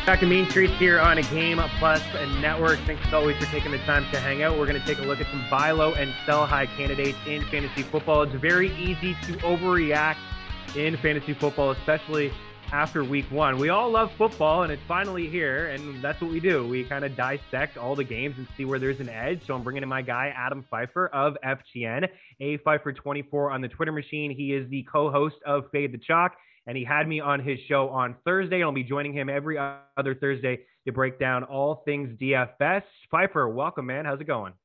Back to Mean Streets here on a Game Plus Network. Thanks as always for taking the time to hang out. We're going to take a look at some buy low and sell high candidates in fantasy football. It's very easy to overreact in fantasy football, especially after week one. We all love football, and it's finally here, and that's what we do. We kind of dissect all the games and see where there's an edge. So I'm bringing in my guy, Adam Pfeiffer of FGN, a Pfeiffer24 on the Twitter machine. He is the co-host of Fade the Chalk, and he had me on his show on Thursday. I'll be joining him every other Thursday to break down all things DFS. Pfeiffer, welcome, man. How's it going?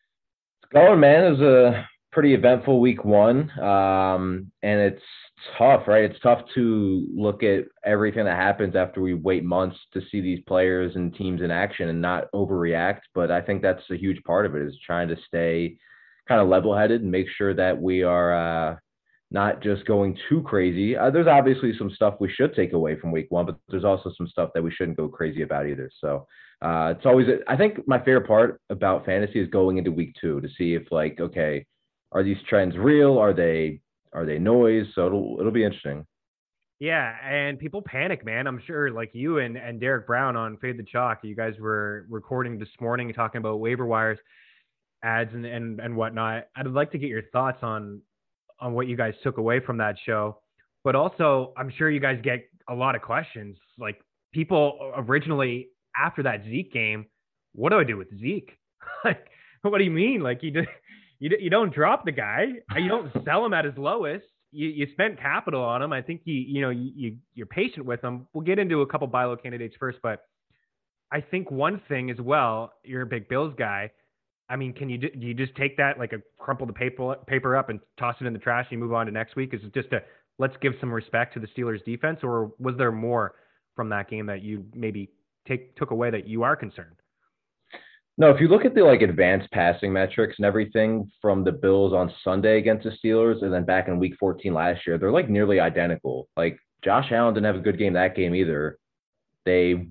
It's going, man. It was a pretty eventful week one, and it's tough, right? It's tough to look at everything that happens after we wait months to see these players and teams in action and not overreact. But I think that's a huge part of it, is trying to stay kind of level-headed and make sure that we are not just going too crazy. There's obviously some stuff we should take away from week one, but there's also some stuff that we shouldn't go crazy about either. So it's always, I think my favorite part about fantasy is going into week two to see if, like, okay, are these trends real? Are they noise? So it'll be interesting. Yeah, and people panic, man. I'm sure, like you and Derek Brown on Fade the Chalk, you guys were recording this morning talking about waiver wires ads and whatnot. I'd like to get your thoughts on what you guys took away from that show. But also, I'm sure you guys get a lot of questions. Like, people originally, after that Zeke game, what do I do with Zeke? Like, what do you mean? Like, you don't drop the guy. You don't sell him at his lowest. You spent capital on him. I think you're patient with him. We'll get into a couple buy low candidates first, but I think one thing as well, you're a big Bills guy. I mean, do you just take that, like, a crumple the paper up and toss it in the trash and you move on to next week? Is it just let's give some respect to the Steelers defense, or was there more from that game that you maybe took away that you are concerned? No, if you look at the, like, advanced passing metrics and everything from the Bills on Sunday against the Steelers and then back in week 14 last year, they're like nearly identical. Like, Josh Allen didn't have a good game that game either. They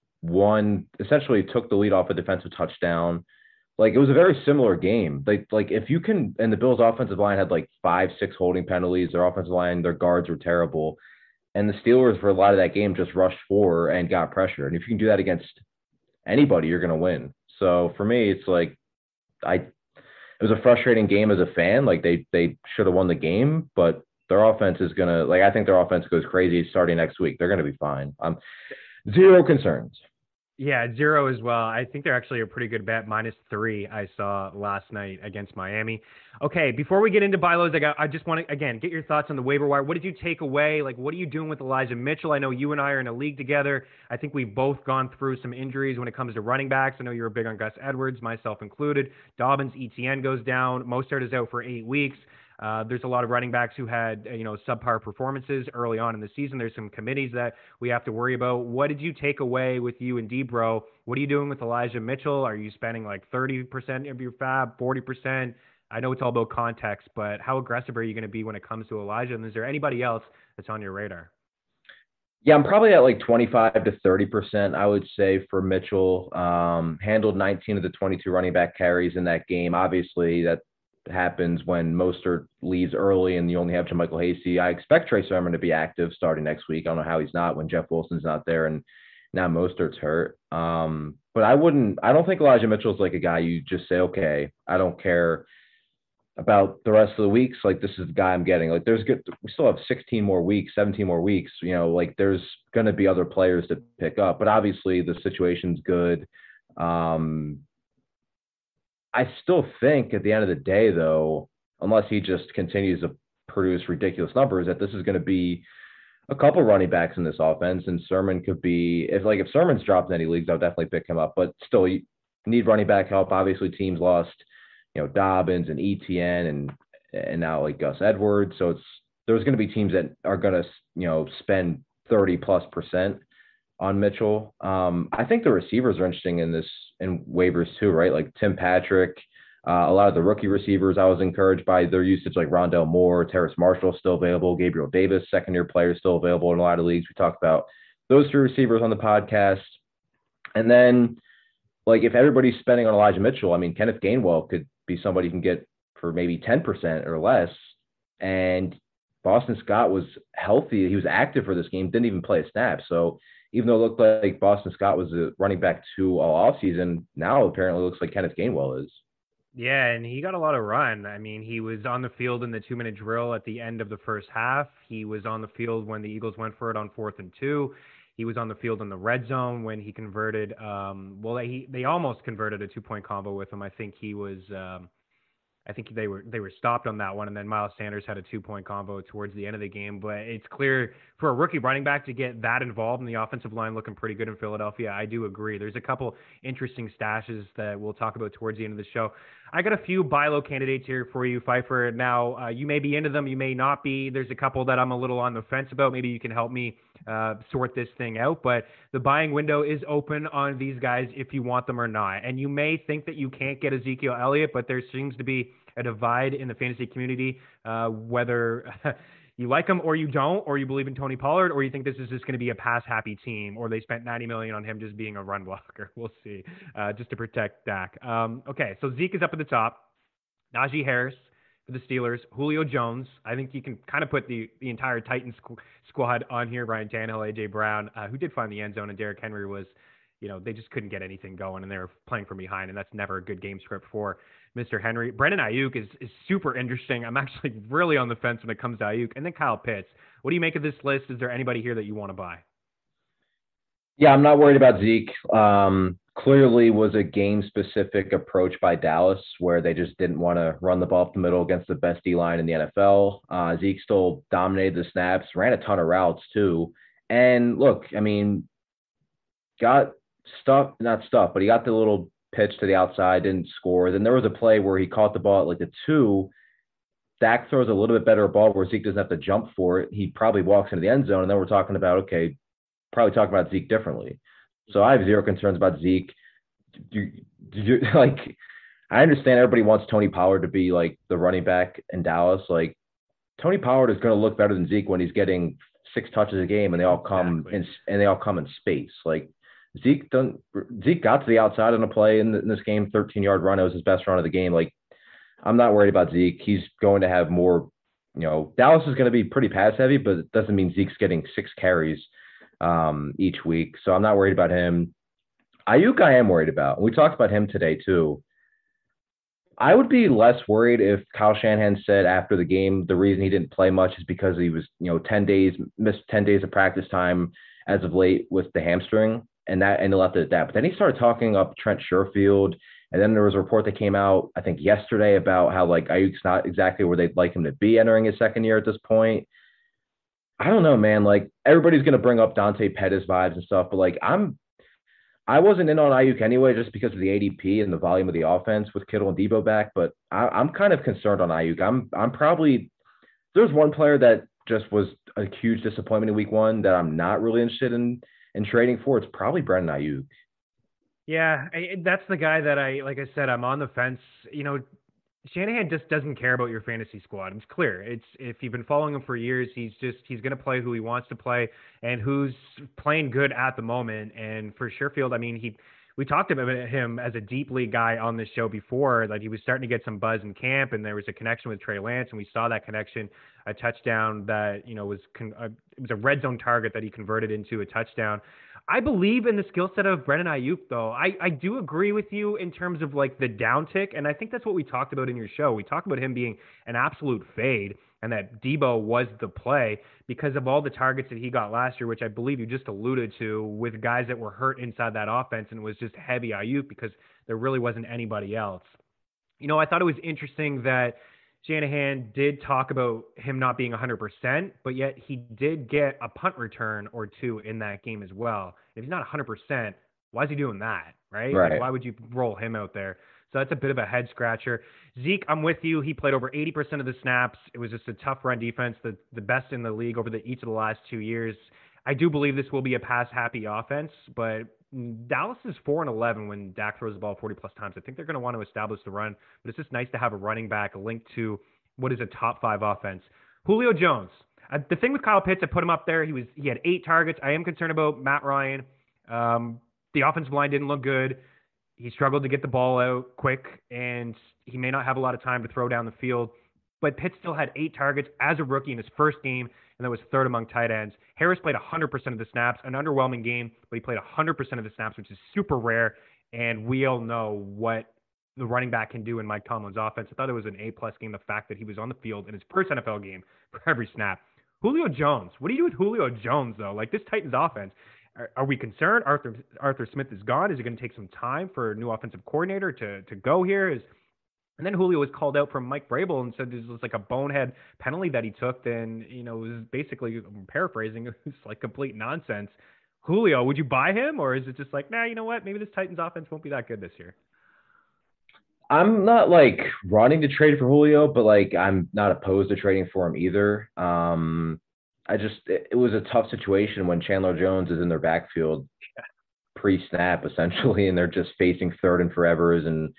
essentially took the lead off a defensive touchdown. Like, it was a very similar game. Like if you can, and the Bills' offensive line had like 5-6 holding penalties. Their offensive line, their guards were terrible. And the Steelers, for a lot of that game, just rushed forward and got pressure. And if you can do that against anybody, you're going to win. So for me, it's like, it was a frustrating game as a fan. Like, they should have won the game, but their offense is going to, like, I think their offense goes crazy starting next week. They're going to be fine. Zero concerns. Yeah, 0 as well. I think they're actually a pretty good bet. -3 I saw last night against Miami. Okay, before we get into buy lows, I just want to, again, get your thoughts on the waiver wire. What did you take away? Like, what are you doing with Elijah Mitchell? I know you and I are in a league together. I think we've both gone through some injuries when it comes to running backs. I know you're big on Gus Edwards, myself included. Dobbins, ETN goes down. Mostert is out for 8 weeks. There's a lot of running backs who had, subpar performances early on in the season. There's some committees that we have to worry about. What did you take away with you and Debro? What are you doing with Elijah Mitchell? Are you spending like 30% of your fab, 40%? I know it's all about context, but how aggressive are you going to be when it comes to Elijah? And is there anybody else that's on your radar? Yeah, I'm probably at like 25 to 30%, I would say, for Mitchell. Handled 19 of the 22 running back carries in that game. Obviously, that happens when Mostert leaves early and you only have JaMycal Hasty. I expect Trey Sermon to be active starting next week. I don't know how he's not when Jeff Wilson's not there and now Mostert's hurt. But I don't think Elijah Mitchell's like a guy you just say, okay, I don't care about the rest of the weeks. Like, this is the guy I'm getting. Like, we still have 16 more weeks, 17 more weeks, like, there's going to be other players to pick up, but obviously the situation's good. I still think at the end of the day, though, unless he just continues to produce ridiculous numbers, that this is going to be a couple running backs in this offense, and Sermon could be, if Sermon's dropped in any leagues, I'll definitely pick him up. But still, you need running back help. Obviously, teams lost, Dobbins and ETN and now, like, Gus Edwards. So there's going to be teams that are going to spend 30+% on Mitchell. I think the receivers are interesting in waivers too, right? Like Tim Patrick, a lot of the rookie receivers, I was encouraged by their usage, like Rondale Moore, Terrace Marshall still available, Gabriel Davis, second-year player still available in a lot of leagues. We talked about those three receivers on the podcast. And then, like, if everybody's spending on Elijah Mitchell, I mean, Kenneth Gainwell could be somebody you can get for maybe 10% or less. And Boston Scott was healthy. He was active for this game, didn't even play a snap. So even though it looked like Boston Scott was a running back two all offseason, now apparently looks like Kenneth Gainwell is. Yeah, and he got a lot of run. I mean, he was on the field in the 2 minute drill at the end of the first half. He was on the field when the Eagles went for it on 4th and 2. He was on the field in the red zone when he converted. Well, they almost converted a 2 point combo with him. I think they were stopped on that one, and then Miles Sanders had a 2 point combo towards the end of the game. But it's clear for a rookie running back to get that involved in the offensive line looking pretty good in Philadelphia. I do agree. There's a couple interesting stashes that we'll talk about towards the end of the show. I got a few buy low candidates here for you, Pfeiffer. Now, you may be into them, you may not be. There's a couple that I'm a little on the fence about. Maybe you can help me sort this thing out. But the buying window is open on these guys if you want them or not. And you may think that you can't get Ezekiel Elliott, but there seems to be a divide in the fantasy community, whether you like him or you don't, or you believe in Tony Pollard, or you think this is just going to be a pass happy team, or they spent $90 million on him just being a run blocker. We'll see, just to protect Dak. Okay, so Zeke is up at the top. Najee Harris for the Steelers. Julio Jones. I think you can kind of put the entire Titans squad on here. Ryan Tannehill, AJ Brown, who did find the end zone, and Derrick Henry was, they just couldn't get anything going, and they were playing from behind, and that's never a good game script for Mr. Henry. Brandon Ayuk is super interesting. I'm actually really on the fence when it comes to Ayuk. And then Kyle Pitts. What do you make of this list? Is there anybody here that you want to buy? Yeah, I'm not worried about Zeke. Clearly was a game-specific approach by Dallas where they just didn't want to run the ball up the middle against the best D-line in the NFL. Zeke still dominated the snaps, ran a ton of routes too. And look, I mean, got stuff, not stuff, but he got the little pitch to the outside, didn't score. Then there was a play where he caught the ball at like the 2. Dak throws a little bit better ball where Zeke doesn't have to jump for it. He probably walks into the end zone, and then we're talking about, okay, probably talking about Zeke differently. So I have zero concerns about Zeke. Like, I understand everybody wants Tony Pollard to be like the running back in Dallas. Like, Tony Pollard is going to look better than Zeke when he's getting 6 touches a game, and they all come in space. Like, Zeke got to the outside on a play in this game, 13-yard run. It was his best run of the game. Like, I'm not worried about Zeke. He's going to have more. Dallas is going to be pretty pass heavy, but it doesn't mean Zeke's getting 6 carries each week. So I'm not worried about him. Ayuk, I am worried about. We talked about him today too. I would be less worried if Kyle Shanahan said after the game the reason he didn't play much is because he was, 10 days, missed 10 days of practice time as of late with the hamstring, and he left it at that. But then he started talking up Trent Sherfield, and then there was a report that came out, I think yesterday, about how like Ayuk's not exactly where they'd like him to be entering his second year at this point. I don't know, man. Like, everybody's gonna bring up Dante Pettis vibes and stuff, but like I wasn't in on Ayuk anyway, just because of the ADP and the volume of the offense with Kittle and Debo back. But I'm kind of concerned on Ayuk. I'm probably there's one player that just was a huge disappointment in week 1 that I'm not really interested in trading for. It's probably Brandon Ayuk. Yeah, that's the guy that like I said, I'm on the fence. Shanahan just doesn't care about your fantasy squad. It's clear. It's if you've been following him for years, he's going to play who he wants to play and who's playing good at the moment. And for Sherfield, I mean, we talked about him as a deep league guy on this show before, that he was starting to get some buzz in camp, and there was a connection with Trey Lance, and we saw that connection, a touchdown that it was a red zone target that he converted into a touchdown. I believe in the skill set of Brennan Ayuk, though. I do agree with you in terms of like the downtick, and I think that's what we talked about in your show. We talked about him being an absolute fade, and that Debo was the play because of all the targets that he got last year, which I believe you just alluded to, with guys that were hurt inside that offense, and it was just heavy Ayuk because there really wasn't anybody else. I thought it was interesting that Shanahan did talk about him not being 100%, but yet he did get a punt return or two in that game as well. If he's not 100%, why is he doing that, right? Right. Like, why would you roll him out there? So that's a bit of a head scratcher. Zeke, I'm with you. He played over 80% of the snaps. It was just a tough run defense, the best in the league over each of the last 2 years. I do believe this will be a pass-happy offense, but Dallas is 4-11 when Dak throws the ball 40-plus times. I think they're going to want to establish the run, but it's just nice to have a running back linked to what is a top-5 offense. Julio Jones. The thing with Kyle Pitts, I put him up there. He had 8 targets. I am concerned about Matt Ryan. The offensive line didn't look good. He struggled to get the ball out quick, and he may not have a lot of time to throw down the field. but Pitt still had 8 targets as a rookie in his first game, and that was third among tight ends. Harris played 100% of the snaps, an underwhelming game, but he played 100% of the snaps, which is super rare. And we all know what the running back can do in Mike Tomlin's offense. I thought it was an A-plus game, the fact that he was on the field in his first NFL game for every snap. Julio Jones. What do you do with Julio Jones, though? Like, this Titans offense, are we concerned? Arthur Smith is gone. Is it going to take some time for a new offensive coordinator to go here? And then Julio was called out from Mike Vrabel and said this was like a bonehead penalty that he took. Then, it was basically, I'm paraphrasing, it was like complete nonsense. Julio, would you buy him? Or is it just like, nah, you know what? Maybe this Titans offense won't be that good this year. I'm not like running to trade for Julio, but like I'm not opposed to trading for him either. It was a tough situation when Chandler Jones is in their backfield pre-snap essentially, and they're just facing third and forevers, and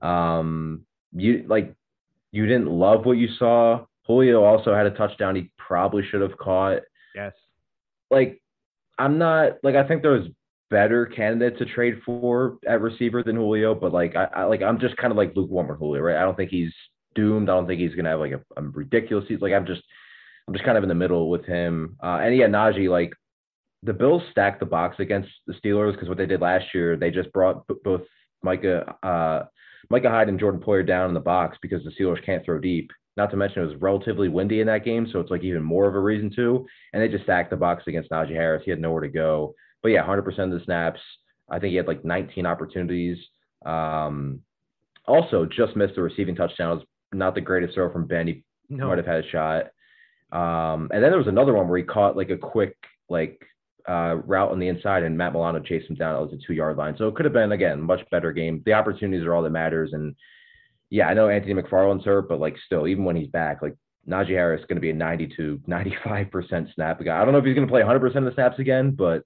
you didn't love what you saw. Julio also had a touchdown he probably should have caught. Yes. Like I'm not like I think there's better candidates to trade for at receiver than Julio, but like I'm just kind of like lukewarm with Julio, right? I don't think he's doomed. I don't think he's gonna have like a ridiculous season. Like I'm just kind of in the middle with him. And yeah, Najee, like the Bills stacked the box against the Steelers because what they did last year, they just brought both Micah Hyde and Jordan Poyer down in the box because the Steelers can't throw deep. Not to mention it was relatively windy in that game, so it's like even more of a reason to. And they just stacked the box against Najee Harris. He had nowhere to go. But yeah, 100% of the snaps. I think he had like 19 opportunities. Also, just missed the receiving touchdowns. Not the greatest throw from Ben. He might have had a shot. And then there was another one where he caught like a quick route on the inside, and Matt Milano chased him down. It was a 2-yard line. So it could have been, again, much better game. The opportunities are all that matters. And yeah, I know Anthony McFarland's hurt, but like still, even when he's back, like Najee Harris is going to be a 92-95% snap guy. I don't know if he's going to play 100% of the snaps again, but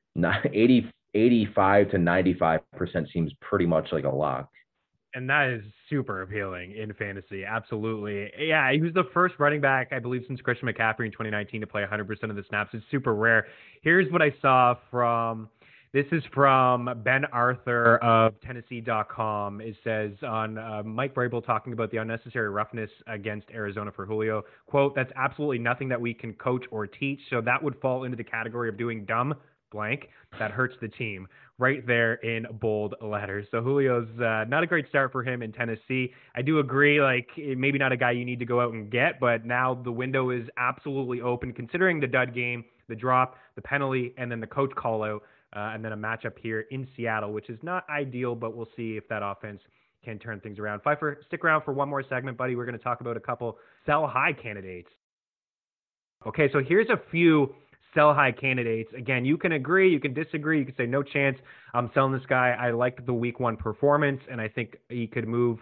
85 to 95% seems pretty much like a lock. And that is super appealing in fantasy. Absolutely. Yeah, he was the first running back, I believe, since Christian McCaffrey in 2019 to play 100% of the snaps. It's super rare. Here's what I saw this is from Ben Arthur of Tennessee.com. It says on Mike Vrabel talking about the unnecessary roughness against Arizona for Julio. Quote, that's absolutely nothing that we can coach or teach. So that would fall into the category of doing dumb blank that hurts the team, right there in bold letters. So Julio's not a great start for him in Tennessee. I do agree, like maybe not a guy you need to go out and get, but now the window is absolutely open considering the dud game, the drop, the penalty, and then the coach call out, and then a matchup here in Seattle, which is not ideal, but we'll see if that offense can turn things around. Pfeiffer, stick around for one more segment, buddy. We're going to talk about a couple sell high candidates. Okay, so here's a few sell high candidates. Again, you can agree, you can disagree, you can say no chance I'm selling this guy. I liked the week 1 performance, and I think he could move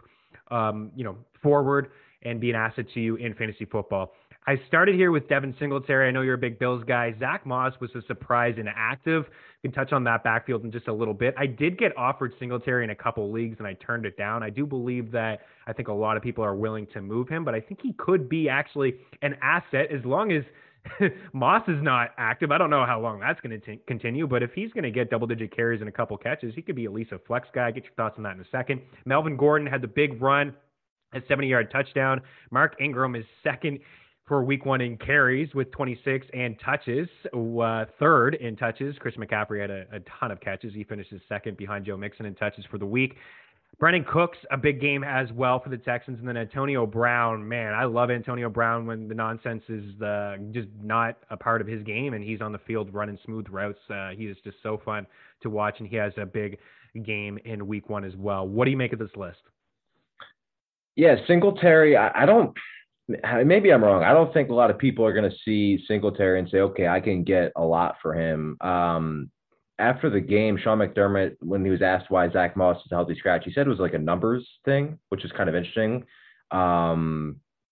forward and be an asset to you in fantasy football. I started here with Devin Singletary. I know you're a big Bills guy. Zach Moss was a surprise inactive. We can touch on that backfield in just a little bit. I did get offered Singletary in a couple leagues, and I turned it down. I do believe that I think a lot of people are willing to move him, but I think he could be actually an asset as long as Moss is not active. I don't know how long that's going to continue, but if he's going to get double-digit carries and a couple catches, he could be at least a flex guy. Get your thoughts on that in a second. Melvin Gordon had the big run, a 70-yard touchdown. Mark Ingram is second for week 1 in carries with 26 and touches, third in touches. Christian McCaffrey had a ton of catches. He finishes second behind Joe Mixon in touches for the week. Brandon Cooks, a big game as well for the Texans. And then Antonio Brown, man, I love Antonio Brown when the nonsense is just not a part of his game and he's on the field running smooth routes. He is just so fun to watch, and he has a big game in week 1 as well. What do you make of this list? Yeah, Singletary, I don't – maybe I'm wrong. I don't think a lot of people are going to see Singletary and say, okay, I can get a lot for him. After the game, Sean McDermott, when he was asked why Zach Moss is a healthy scratch, he said it was like a numbers thing, which is kind of interesting. Although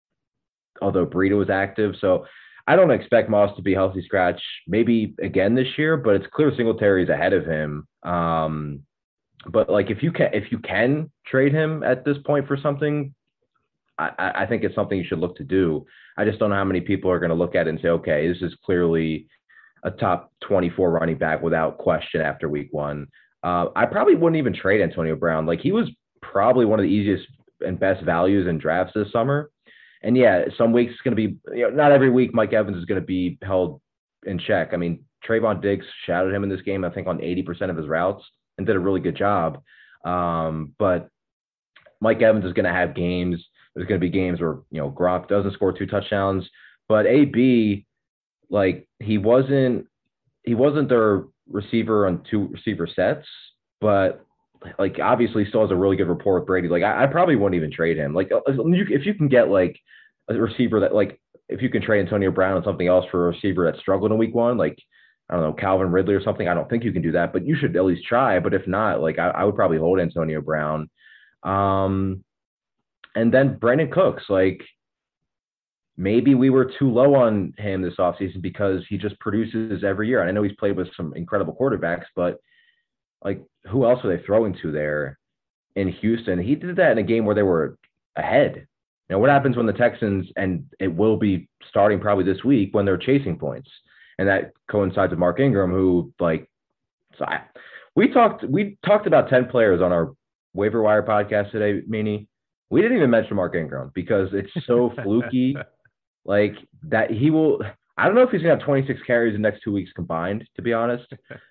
Breida was active. So I don't expect Moss to be a healthy scratch maybe again this year, but it's clear Singletary is ahead of him. But like if you can trade him at this point for something, I think it's something you should look to do. I just don't know how many people are going to look at it and say, okay, this is clearly a top 24 running back without question after week 1. I probably wouldn't even trade Antonio Brown. Like he was probably one of the easiest and best values in drafts this summer. And yeah, some weeks it's going to be, not every week Mike Evans is going to be held in check. I mean, Trayvon Diggs shadowed him in this game, I think, on 80% of his routes and did a really good job. But Mike Evans is going to have games. There's going to be games where, Gronk doesn't score 2 touchdowns, but AB, like, he wasn't their receiver on 2 receiver sets, but like obviously still has a really good rapport with Brady. Like I probably wouldn't even trade him. Like if you can get like a receiver that, like, if you can trade Antonio Brown and something else for a receiver that struggled in week one, like, I don't know, Calvin Ridley or something. I don't think you can do that, but you should at least try. But if not, like, I would probably hold Antonio Brown. Um, and then Brandon Cooks, like, maybe we were too low on him this offseason because he just produces every year. And I know he's played with some incredible quarterbacks, but like, who else are they throwing to there in Houston? He did that in a game where they were ahead. What happens when the Texans, and it will be starting probably this week, when they're chasing points? And that coincides with Mark Ingram, who, like, we talked about 10 players on our waiver wire podcast today, Meanie. We didn't even mention Mark Ingram because it's so fluky. Like, that he will, I don't know if he's gonna have 26 carries in the next 2 weeks combined, to be honest.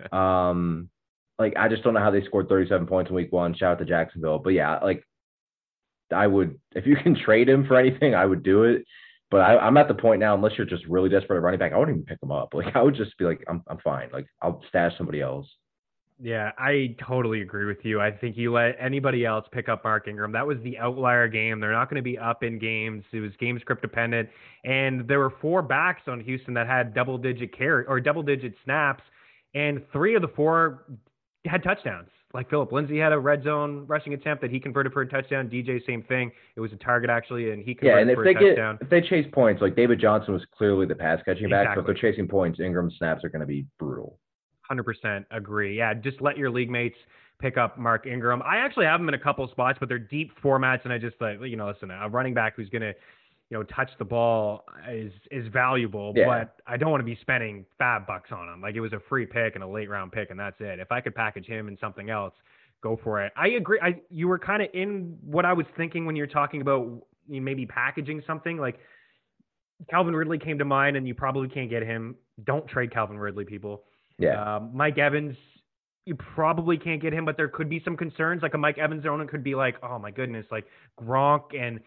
Like, I just don't know how they scored 37 points in week one. Shout out to Jacksonville. But yeah, like, I would, if you can trade him for anything, I would do it. But I'm at the point now, unless you're just really desperate at running back, I wouldn't even pick him up. Like, I would just be like, I'm fine. Like, I'll stash somebody else. Yeah, I totally agree with you. I think you let anybody else pick up Mark Ingram. That was the outlier game. They're not going to be up in games. It was game script dependent. And there were 4 backs on Houston that had double-digit snaps, and 3 of the 4 had touchdowns. Like, Philip Lindsay had a red zone rushing attempt that he converted for a touchdown. DJ, same thing. It was a target, actually, and he converted for a touchdown. If they chase points, like, David Johnson was clearly the pass catching back. So if they're chasing points, Ingram's snaps are going to be brutal. 100% agree. Yeah, just let your league mates pick up Mark Ingram. I actually have him in a couple spots, but they're deep formats, and I just like, listen, a running back who's going to, touch the ball is valuable, but I don't want to be spending fab bucks on him. Like, it was a free pick and a late round pick, and that's it. If I could package him and something else, go for it. I agree. You were kind of in what I was thinking when you're talking about maybe packaging something. Like, Calvin Ridley came to mind, and you probably can't get him. Don't trade Calvin Ridley, people. Yeah. Mike Evans, you probably can't get him, but there could be some concerns. Like, a Mike Evans owner could be like, oh my goodness, like Gronk and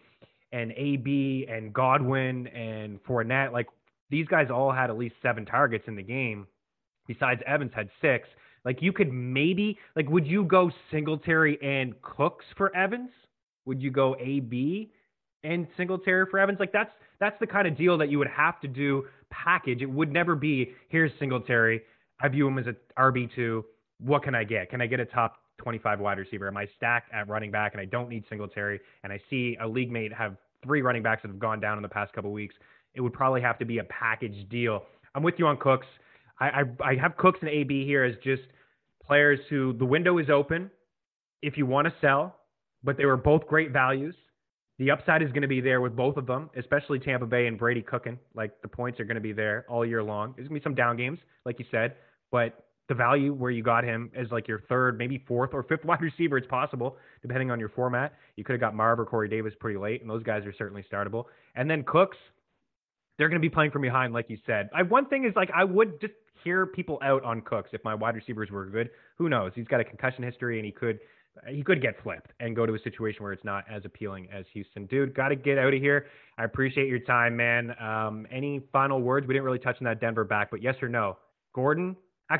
AB and Godwin and Fournette, like, these guys all had at least 7 targets in the game. Besides, Evans had 6. Like, you could maybe, like, would you go Singletary and Cooks for Evans? Would you go AB and Singletary for Evans? Like, that's the kind of deal that you would have to do package. It would never be, here's Singletary, I view him as a RB2. What can I get? Can I get a top 25 wide receiver? Am I stacked at running back and I don't need Singletary? And I see a league mate have 3 running backs that have gone down in the past couple of weeks. It would probably have to be a package deal. I'm with you on Cooks. I have Cooks and AB here as just players who the window is open if you want to sell, but they were both great values. The upside is going to be there with both of them, especially Tampa Bay and Brady cooking. Like, the points are going to be there all year long. There's going to be some down games, like you said, but the value where you got him as like your 3rd, maybe 4th or 5th wide receiver, it's possible, depending on your format. You could have got Marv or Corey Davis pretty late, and those guys are certainly startable. And then Cooks, they're going to be playing from behind, like you said. One thing is, like, I would just hear people out on Cooks if my wide receivers were good. Who knows? He's got a concussion history, and he could get flipped and go to a situation where it's not as appealing as Houston. Dude, got to get out of here. I appreciate your time, man. Any final words? We didn't really touch on that Denver back, but yes or no? Gordon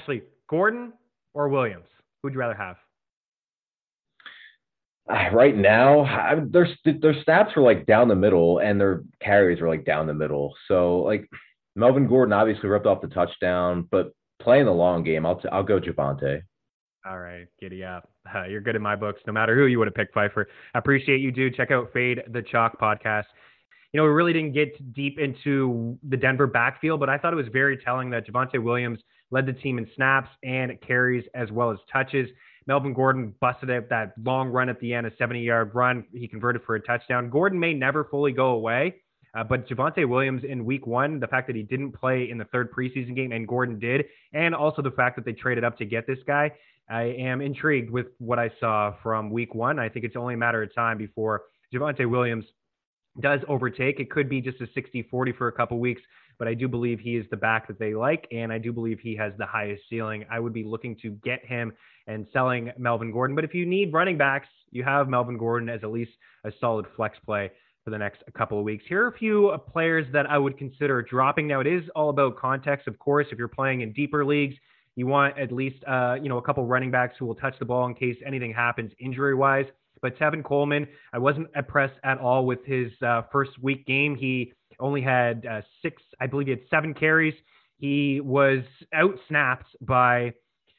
or Williams? Who'd you rather have? Right now, their stats were like down the middle, and their carries were like down the middle. So, like, Melvin Gordon obviously ripped off the touchdown, but playing the long game, I'll go Javonte. All right, giddy up. You're good in my books, no matter who you would have picked, Pfeiffer. I appreciate you, dude. Check out Fade the Chalk podcast. We really didn't get deep into the Denver backfield, but I thought it was very telling that Javonte Williams led the team in snaps and carries as well as touches. Melvin Gordon busted out that long run at the end, a 70-yard run. He converted for a touchdown. Gordon may never fully go away, but Javonte Williams in week 1, the fact that he didn't play in the 3rd preseason game and Gordon did, and also the fact that they traded up to get this guy, I am intrigued with what I saw from week 1. I think it's only a matter of time before Javonte Williams does overtake, it could be just a 60-40 for a couple weeks, but I do believe he is the back that they like, and I do believe he has the highest ceiling. I would be looking to get him and selling Melvin Gordon. But if you need running backs, you have Melvin Gordon as at least a solid flex play for the next couple of weeks. Here are a few players that I would consider dropping. Now, it is all about context, of course. If you're playing in deeper leagues, you want at least a couple running backs who will touch the ball in case anything happens injury-wise. But Tevin Coleman, I wasn't impressed at all with his first week game. He only had 7 carries. He was out-snapped by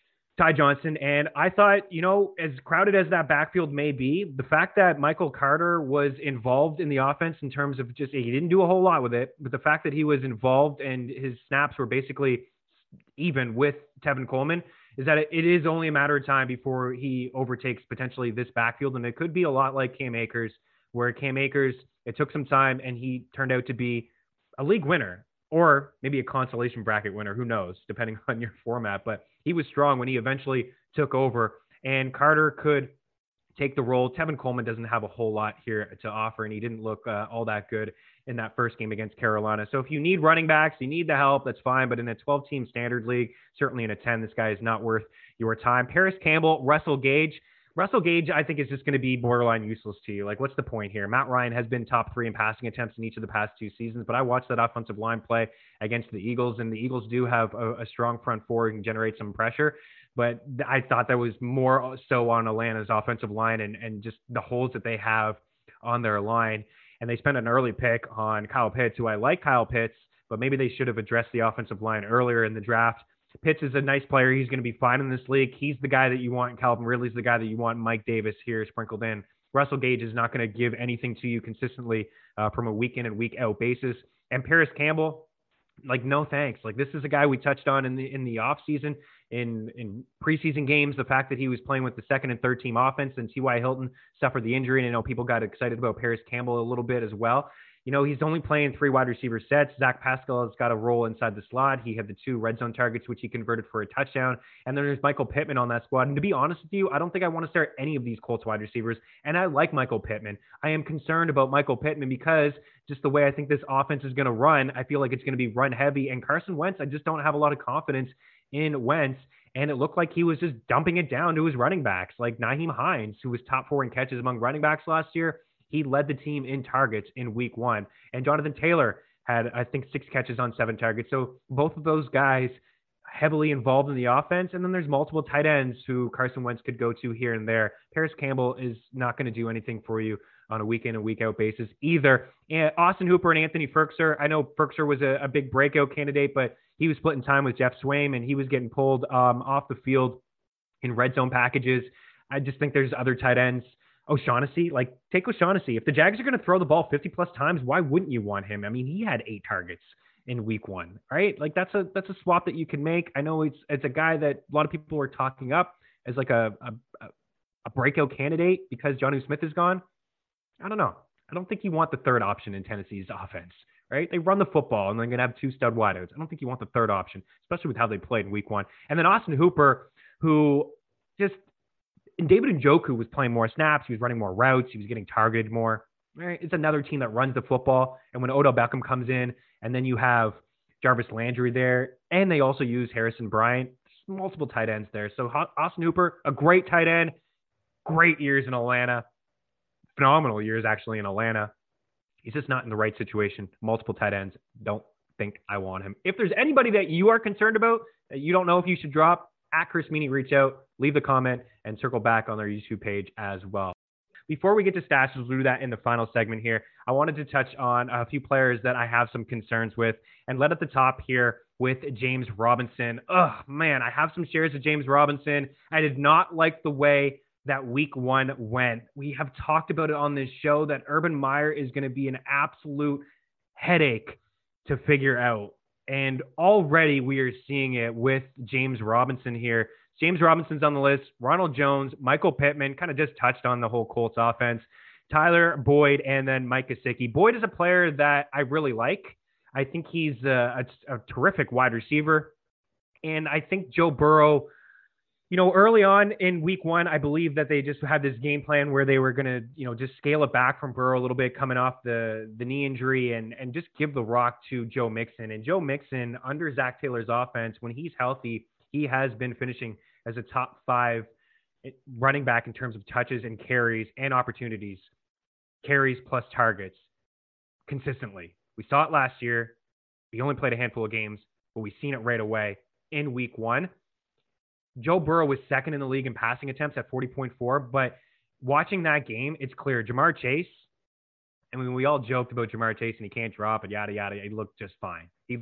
Ty Johnson. And I thought, as crowded as that backfield may be, the fact that Michael Carter was involved in the offense in terms of he didn't do a whole lot with it, but the fact that he was involved and his snaps were basically even with Tevin Coleman is that it is only a matter of time before he overtakes potentially this backfield. And it could be a lot like Cam Akers, where Cam Akers, it took some time and he turned out to be a league winner or maybe a consolation bracket winner. Who knows, depending on your format. But he was strong when he eventually took over, and Carter could take the role. Tevin Coleman doesn't have a whole lot here to offer, and he didn't look all that good in that first game against Carolina. So if you need running backs, you need the help, that's fine. But in a 12-team standard league, certainly in a 10, this guy is not worth your time. Paris Campbell, Russell Gage. Russell Gage, I think, is just going to be borderline useless to you. Like, what's the point here? Matt Ryan has been top 3 in passing attempts in each of the past 2 seasons, but I watched that offensive line play against the Eagles, and the Eagles do have a strong front four and can generate some pressure. But I thought that was more so on Atlanta's offensive line and just the holes that they have on their line. And they spent an early pick on Kyle Pitts, who I like Kyle Pitts, but maybe they should have addressed the offensive line earlier in the draft. Pitts is a nice player. He's going to be fine in this league. He's the guy that you want. Calvin Ridley's the guy that you want. Mike Davis here sprinkled in. Russell Gage is not going to give anything to you consistently from a week in and week out basis. And Paris Campbell, no thanks. This is a guy we touched on in the offseason, in preseason games, the fact that he was playing with the second and third team offense, and T.Y. Hilton suffered the injury. And I know people got excited about Paris Campbell a little bit as well. He's only playing 3 wide receiver sets. Zach Pascal has got a role inside the slot. He had the 2 red zone targets, which he converted for a touchdown. And then there's Michael Pittman on that squad. And to be honest with you, I don't think I want to start any of these Colts wide receivers. And I like Michael Pittman. I am concerned about Michael Pittman because just the way I think this offense is going to run, I feel like it's going to be run heavy. And Carson Wentz, I just don't have a lot of confidence in Wentz. And it looked like he was just dumping it down to his running backs, like Nyheim Hines, who was top 4 in catches among running backs last year. He led the team in targets in week 1. And Jonathan Taylor had, I think, 6 catches on 7 targets. So both of those guys heavily involved in the offense. And then there's multiple tight ends who Carson Wentz could go to here and there. Paris Campbell is not going to do anything for you on a week in and week out basis either. And Austin Hooper and Anthony Firkser. I know Firkser was a big breakout candidate, but he was splitting time with Jeff Swaim, and he was getting pulled off the field in red zone packages. I just think there's other tight ends. O'Shaughnessy, take O'Shaughnessy. If the Jags are going to throw the ball 50 plus times, why wouldn't you want him? I mean, he had 8 targets in week 1, right? That's a swap that you can make. I know it's a guy that a lot of people are talking up as a breakout candidate because Jonnu Smith is gone. I don't know. I don't think you want the third option in Tennessee's offense, right? They run the football and they're going to have 2 stud wideouts. I don't think you want the third option, especially with how they played in week 1. And then Austin Hooper, who just, and David Njoku was playing more snaps. He was running more routes. He was getting targeted more. Right? It's another team that runs the football. And when Odell Beckham comes in, and then you have Jarvis Landry there, and they also use Harrison Bryant, multiple tight ends there. So Austin Hooper, a great tight end, great years in Atlanta, phenomenal years actually in Atlanta. He's just not in the right situation. Multiple tight ends. Don't think I want him. If there's anybody that you are concerned about that you don't know if you should drop, at Chris Meany, reach out, leave the comment, and circle back on their YouTube page as well. Before we get to stats, we'll do that in the final segment here. I wanted to touch on a few players that I have some concerns with, and led at the top here with James Robinson. Oh, man, I have some shares of James Robinson. I did not like the way that week 1 went. We have talked about it on this show that Urban Meyer is going to be an absolute headache to figure out. And already we are seeing it with James Robinson here. James Robinson's on the list. Ronald Jones, Michael Pittman, kind of just touched on the whole Colts offense. Tyler Boyd, and then Mike Gesicki. Boyd is a player that I really like. I think he's a terrific wide receiver. And I think Joe Burrow, Early on in week one, I believe that they just had this game plan where they were going to, just scale it back from Burrow a little bit coming off the knee injury and just give the rock to Joe Mixon. And Joe Mixon, under Zach Taylor's offense, when he's healthy, he has been finishing as a top 5 running back in terms of touches and carries and opportunities, carries plus targets consistently. We saw it last year. He only played a handful of games, but we've seen it right away in week one. Joe Burrow was second in the league in passing attempts at 40.4, but watching that game, it's clear. Ja'Marr Chase, I mean, we all joked about Ja'Marr Chase and he can't drop and yada, yada. He looked just fine. He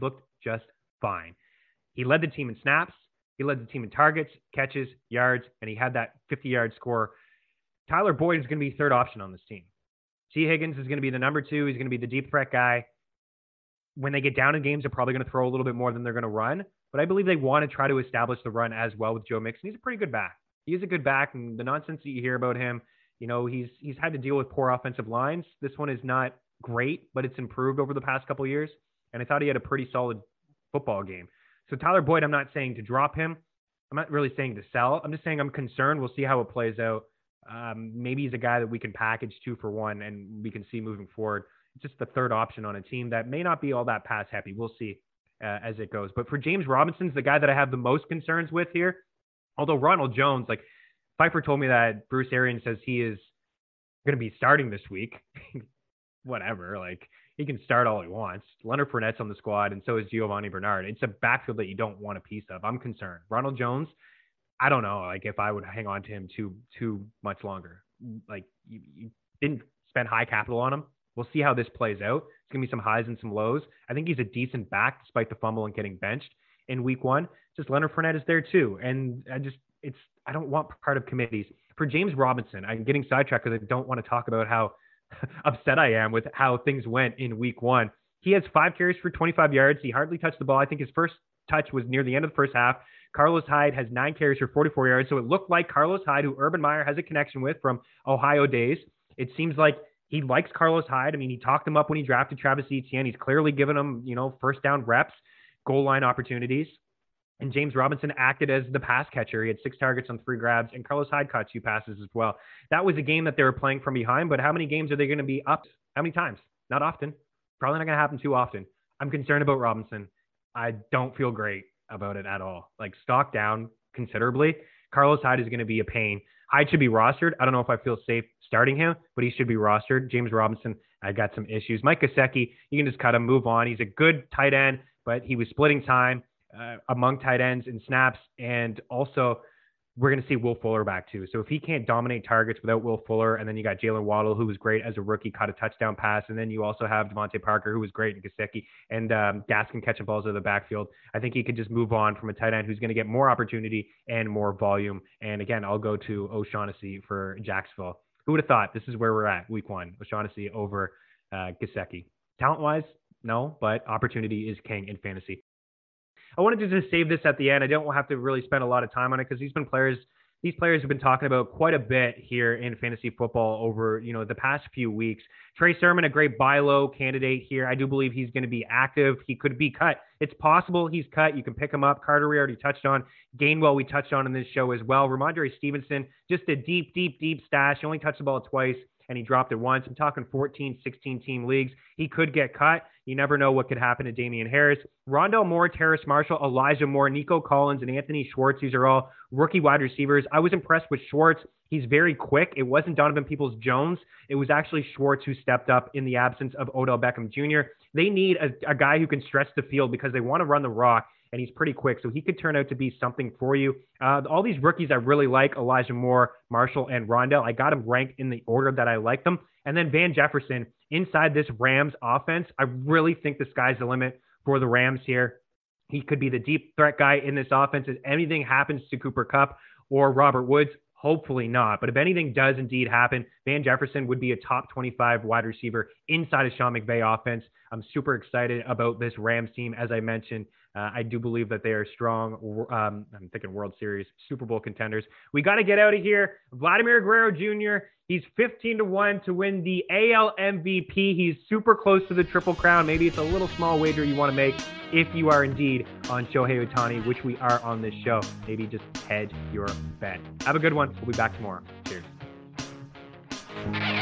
led the team in snaps. He led the team in targets, catches, yards, and he had that 50-yard score. Tyler Boyd is going to be third option on this team. T. Higgins is going to be the number 2. He's going to be the deep threat guy. When they get down in games, they're probably going to throw a little bit more than they're going to run. But I believe they want to try to establish the run as well with Joe Mixon. He's a pretty good back. He is a good back, and the nonsense that you hear about him, he's had to deal with poor offensive lines. This one is not great, but it's improved over the past couple of years. And I thought he had a pretty solid football game. So Tyler Boyd, I'm not saying to drop him. I'm not really saying to sell. I'm just saying I'm concerned. We'll see how it plays out. Maybe he's a guy that we can package 2 for 1 and we can see moving forward. Just the third option on a team that may not be all that pass happy. We'll see as it goes. But for James Robinson's the guy that I have the most concerns with here. Although Ronald Jones, like Pfeiffer told me that Bruce Arians says he is going to be starting this week. Whatever. Like he can start all he wants. Leonard Fournette's on the squad and so is Giovanni Bernard. It's a backfield that you don't want a piece of. I'm concerned. Ronald Jones, I don't know, like if I would hang on to him too much longer. Like you didn't spend high capital on him. We'll see how this plays out. It's going to be some highs and some lows. I think he's a decent back despite the fumble and getting benched in week one. Just Leonard Fournette is there too. And I don't want part of committees. For James Robinson, I'm getting sidetracked because I don't want to talk about how upset I am with how things went in week one. He has 5 carries for 25 yards. He hardly touched the ball. I think his first touch was near the end of the first half. Carlos Hyde has 9 carries for 44 yards. So it looked like Carlos Hyde, who Urban Meyer has a connection with from Ohio days. It seems like he likes Carlos Hyde. I mean, he talked him up when he drafted Travis Etienne. He's clearly given him, first down reps, goal line opportunities. And James Robinson acted as the pass catcher. He had 6 targets on 3 grabs, and Carlos Hyde caught 2 passes as well. That was a game that they were playing from behind, but how many games are they going to be up? How many times? Not often. Probably not going to happen too often. I'm concerned about Robinson. I don't feel great about it at all. Like, stock down considerably. Carlos Hyde is going to be a pain. Hyde should be rostered. I don't know if I feel safe starting him, but he should be rostered. James Robinson, I got some issues. Mike Gesicki, you can just cut him, move on. He's a good tight end, but he was splitting time among tight ends in snaps. And also, we're going to see Will Fuller back too. So if he can't dominate targets without Will Fuller, and then you got Jalen Waddle, who was great as a rookie, caught a touchdown pass. And then you also have Devontae Parker, who was great in Gesicki, and Gaskin catching balls out of the backfield. I think he could just move on from a tight end who's going to get more opportunity and more volume. And again, I'll go to O'Shaughnessy for Jacksonville. Who would have thought this is where we're at week one? O'Shaughnessy over Gesicki. Talent-wise, no, but opportunity is king in fantasy. I wanted to just save this at the end. I don't have to really spend a lot of time on it because these players have been talking about quite a bit here in fantasy football over, the past few weeks. Trey Sermon, a great buy low candidate here. I do believe he's going to be active. He could be cut. It's possible he's cut. You can pick him up. Carter, we already touched on. Gainwell, we touched on in this show as well. Ramondre Stevenson, just a deep stash. He only touched the ball twice and he dropped it once. I'm talking 14, 16 team leagues. He could get cut. You never know what could happen to Damian Harris. Rondale Moore, Terrace Marshall, Elijah Moore, Nico Collins, and Anthony Schwartz. These are all rookie wide receivers. I was impressed with Schwartz. He's very quick. It wasn't Donovan Peoples-Jones. It was actually Schwartz who stepped up in the absence of Odell Beckham Jr. They need a guy who can stretch the field because they want to run the rock, and he's pretty quick, so he could turn out to be something for you. All these rookies I really like, Elijah Moore, Marshall, and Rondale, I got them ranked in the order that I like them. And then Van Jefferson, inside this Rams offense, I really think the sky's the limit for the Rams here. He could be the deep threat guy in this offense. If anything happens to Cooper Kupp or Robert Woods, hopefully not. But if anything does indeed happen, Van Jefferson would be a top 25 wide receiver inside of Sean McVay offense. I'm super excited about this Rams team. As I mentioned, I do believe that they are strong. I'm thinking World Series, Super Bowl contenders. We got to get out of here. Vladimir Guerrero Jr., he's 15-1 to win the AL MVP. He's super close to the Triple Crown. Maybe it's a little small wager you want to make if you are indeed on Shohei Ohtani, which we are on this show. Maybe just hedge your bet. Have a good one. We'll be back tomorrow. Cheers.